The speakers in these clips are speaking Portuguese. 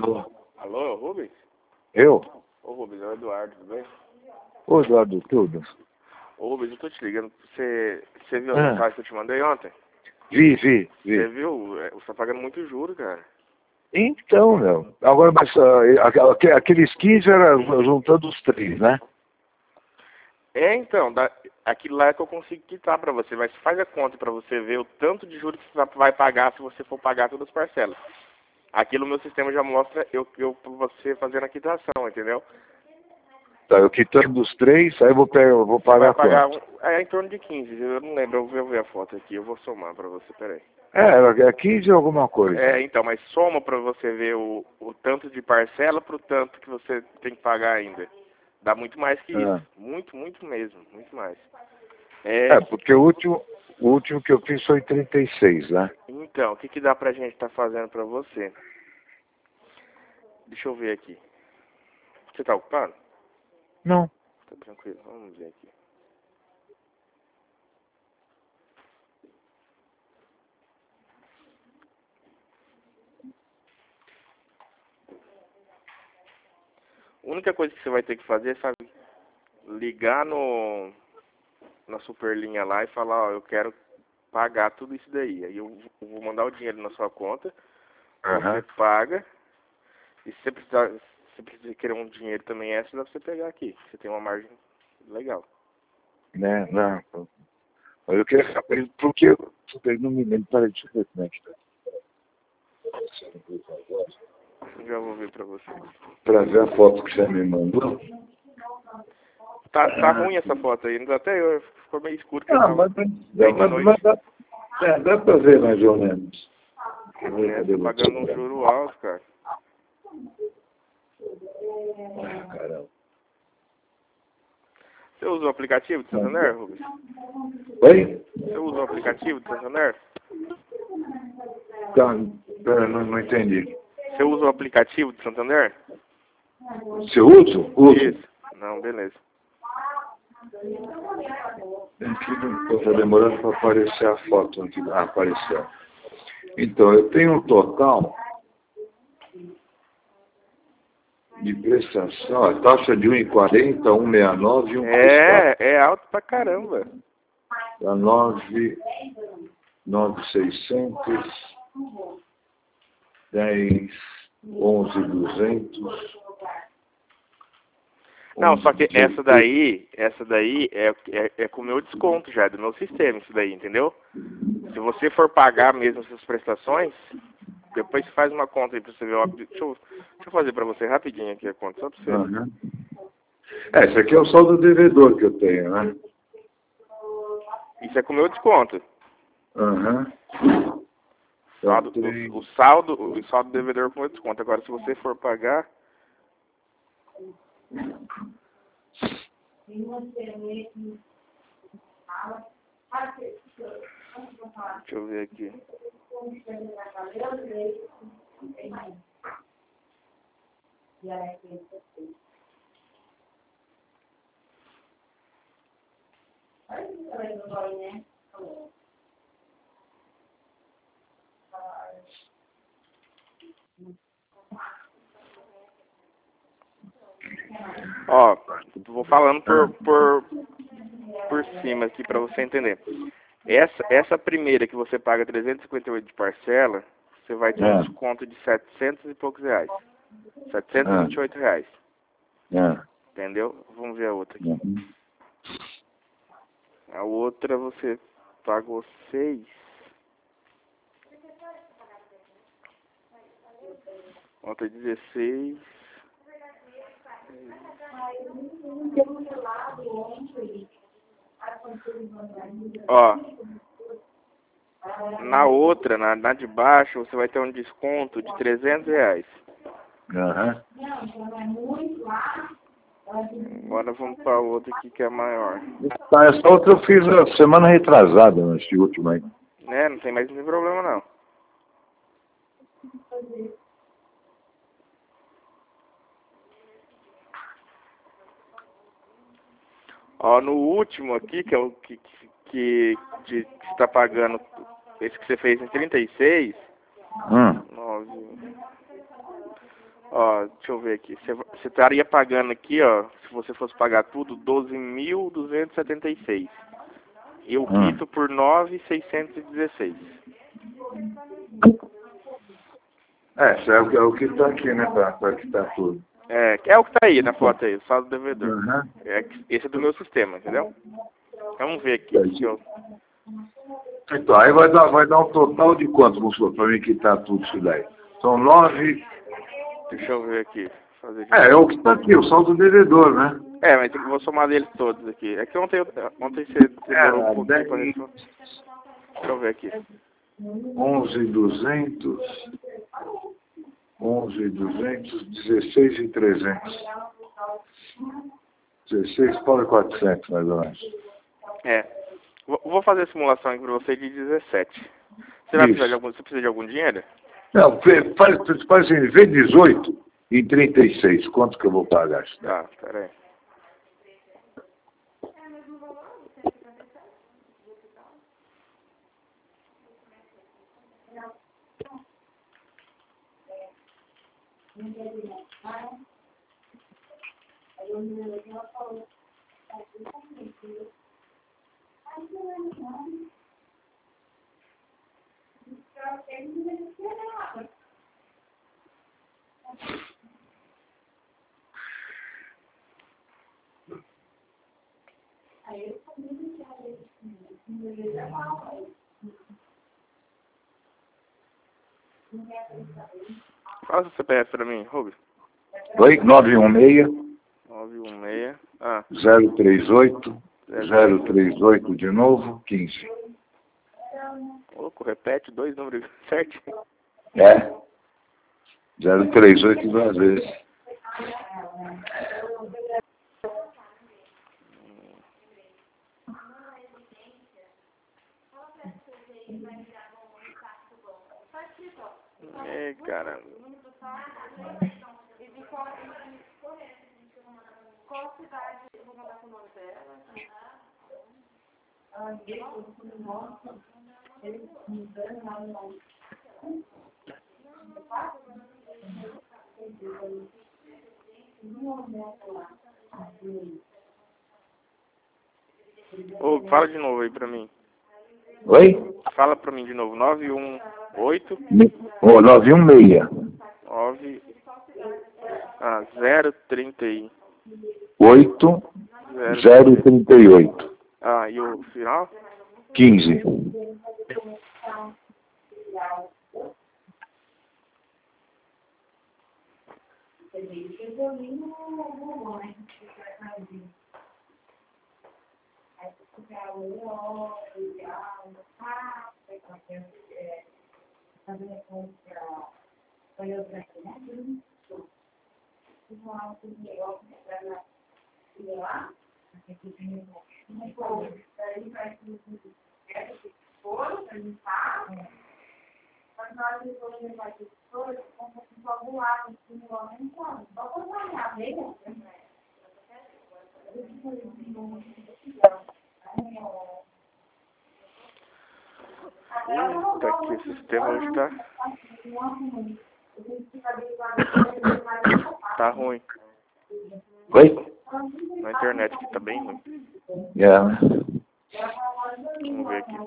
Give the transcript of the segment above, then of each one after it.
Alô? Alô, é o Rubens? Eu? Ô Rubens, é o Eduardo, tudo bem? Ô, Eduardo, tudo? Ô Rubens, eu tô te ligando. Você viu a mensagem que eu te mandei ontem? Vi. Você viu? Você tá pagando muito juro, cara. Então, meu. Agora, mas aqueles 15 era juntando os três, né? Então, aquilo lá é que eu consigo quitar pra você, mas faz a conta pra você ver o tanto de juros que você vai pagar se você for pagar todas as parcelas. Aqui no meu sistema já mostra você fazendo a quitação, entendeu? Tá, eu quitando os três, aí eu vou Você vai pagar pagar quanto? em torno de 15, eu não lembro, eu vou ver a foto aqui, eu vou somar pra você, peraí. É 15 alguma coisa. Então, mas soma pra você ver o tanto de parcela pro tanto que você tem que pagar ainda. Dá muito mais que isso. Muito mesmo, muito mais. Porque o último que eu fiz foi 36, né? Então, o que dá pra gente estar fazendo pra você? Deixa eu ver aqui. Você tá ocupado? Não. Tá tranquilo, vamos ver aqui. A única coisa que você vai ter que fazer é, sabe, ligar na Superlinha lá e falar, ó, eu quero pagar tudo isso daí. Aí eu vou mandar o dinheiro na sua conta, você paga, e se você precisa querer um dinheiro também extra, dá pra você pegar aqui. Você tem uma margem legal. Né, não. Mas eu queria saber, porque eu não me lembro, peraí, deixa eu ver como é que tá. Já vou ver pra você. Pra ver a foto que você me mandou. Tá ruim essa foto aí, até eu, ficou meio escuro. Dá pra ver mais ou menos. Tá pagando um juro alto, cara. Caramba. Você usa o aplicativo de Santander, Rubens? Oi? Você usa o aplicativo de Santander? Tá, não entendi. Você usa o aplicativo de Santander? Você usa? Uso. Isso. Não, beleza. Está demorando para aparecer a foto aqui. Apareceu. Então, eu tenho um total de prestação, a taxa de 1,40, 1,69 e 1,64. É alto pra caramba. Dá 9,600, 10, 11,200. Não, só que essa daí é com o meu desconto já, do meu sistema, isso daí, entendeu? Se você for pagar mesmo essas prestações, depois você faz uma conta aí pra você ver. Deixa eu fazer pra você rapidinho aqui a conta, só pra você. Uhum. Esse aqui é o saldo devedor que eu tenho, né? Isso é com o meu desconto. Uhum. O saldo devedor com o meu desconto. Agora, se você for pagar... Deixa eu ver aqui. Ó, vou falando por cima aqui pra você entender. Essa primeira que você paga 358 de parcela, você vai ter um desconto de 700 e poucos reais. 728 reais. Entendeu? Vamos ver a outra aqui. A outra você pagou 6. Outra 16. Ó, na outra, na de baixo, você vai ter um desconto de 300 reais. Agora vamos para outra aqui que é maior. Essa outra eu fiz a semana retrasada, nesse último aí. Não tem mais nenhum problema não. Ó, no último aqui, que é o que está pagando, esse que você fez em 36, 9, Ó, deixa eu ver aqui. Você estaria pagando aqui, ó, se você fosse pagar tudo, 12.276. Eu quito por 9.616. Isso é o que tá aqui, né? Pra quitar tudo. É o que tá aí na foto aí, o saldo do devedor. Uhum. Esse é do meu sistema, entendeu? Vamos ver aqui. Então, aí vai dar um total de quanto, professor, para mim quitar tudo isso daí? São 9. Deixa eu ver aqui. Fazer É o que está aqui, o saldo do devedor, né? mas vou somar deles todos aqui. É que ontem você demorou um pouquinho para responder. Deixa eu ver aqui. 11.200, 16.300. 16.400, mais ou menos. Vou fazer a simulação aqui para você de 17. Você precisa de algum dinheiro? Não, faz assim, vê 18 e 36. Quanto que eu vou pagar? Tá, peraí. Fala o CPF para mim, Rubens. Oi, 916. 916. 038 de novo, 15. Louco, repete 2 números certinho. 038 duas vezes. Caramba. Qual cidade eu vou mandar com o nome dela? Fala de novo aí pra mim. Oi? Fala pra mim de novo. 918. 916. 030. 038. E o final? 15. Puta, que esse sistema hoje tá ruim. Oi? Na internet aqui tá bem ruim. Vamos ver aqui.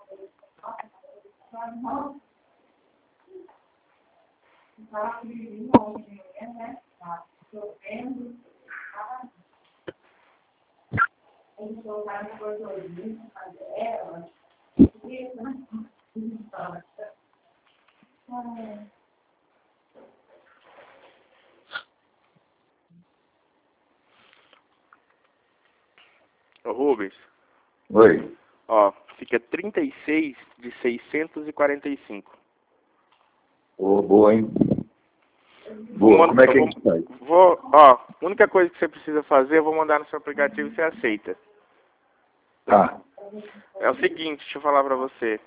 Ô Rubens. Oi. Fica 36 de 645. Boa, hein? Boa, como é que a gente faz? A única coisa que você precisa fazer, eu vou mandar no seu aplicativo e você aceita. Tá. É o seguinte, deixa eu falar pra você.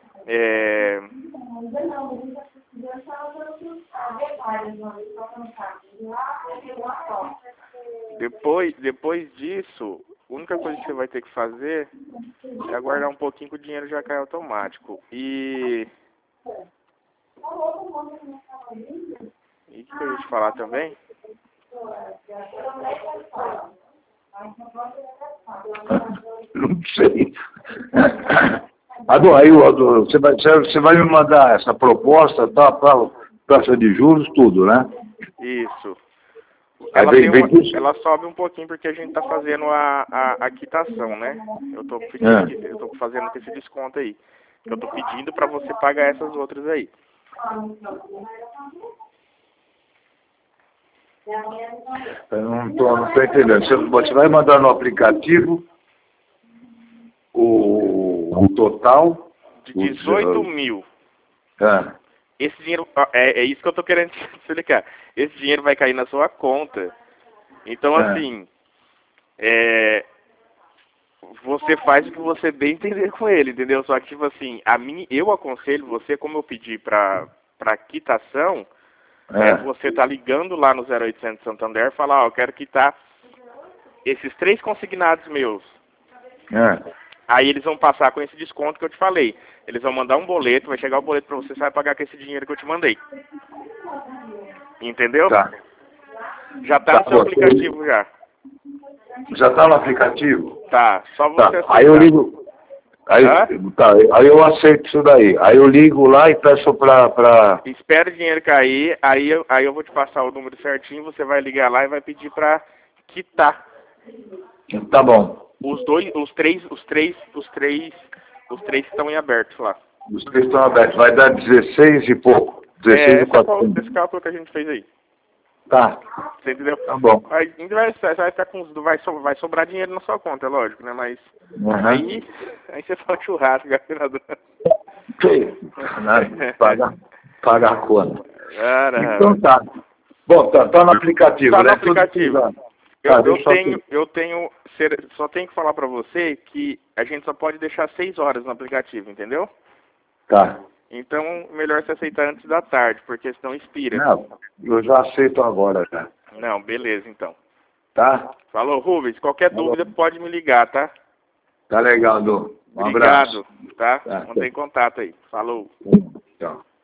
Depois disso, a única coisa que você vai ter que fazer é aguardar um pouquinho que o dinheiro já cai automático. E que eu ia te falar também? Não sei. Aí você vai me mandar essa proposta, tá, para taxa de juros, tudo, né? Isso. Aí Ela sobe um pouquinho porque a gente tá fazendo a quitação, né? Eu tô fazendo com esse desconto aí. Eu tô pedindo para você pagar essas outras aí. Eu não tô entendendo. Você vai mandar no aplicativo o total? De 18 mil. Esse dinheiro, é isso que eu tô querendo te explicar. Esse dinheiro vai cair na sua conta. Então, assim, você faz o que você bem entender com ele, entendeu? Só que, tipo assim, eu aconselho você, como eu pedi pra quitação, você tá ligando lá no 0800 Santander e falar, eu quero quitar esses 3 consignados meus. Aí eles vão passar com esse desconto que eu te falei. Eles vão mandar um boleto, vai chegar o boleto pra você vai pagar com esse dinheiro que eu te mandei. Entendeu? Tá. Já tá no seu aplicativo já. Já tá no aplicativo? Tá, só você aceitar. Aí eu ligo. Aí eu aceito isso daí. Aí eu ligo lá e peço pra... Espera o dinheiro cair, aí eu vou te passar o número certinho, você vai ligar lá e vai pedir pra quitar. Tá bom. Os três estão em aberto lá. Os 3 estão abertos. Vai dar 16 e pouco. 16 e 400. Esse cálculo que a gente fez aí. Tá. Você entendeu? Tá bom. Aí vai ficar vai sobrar dinheiro na sua conta, é lógico, né? Mas aí você fala churrasco, governador. Paga a conta. Cara, então tá. Bom, tá no aplicativo, tá né? no aplicativo. Só tenho que falar pra você que a gente só pode deixar 6 horas no aplicativo, entendeu? Tá. Então, melhor você aceitar antes da tarde, porque senão expira. Não, eu já aceito agora, já. Não, beleza, então. Tá? Falou, Rubens. Qualquer dúvida pode me ligar, tá? Tá legal, Du. Um Obrigado, abraço. tá? Mantém contato aí. Falou. Tchau.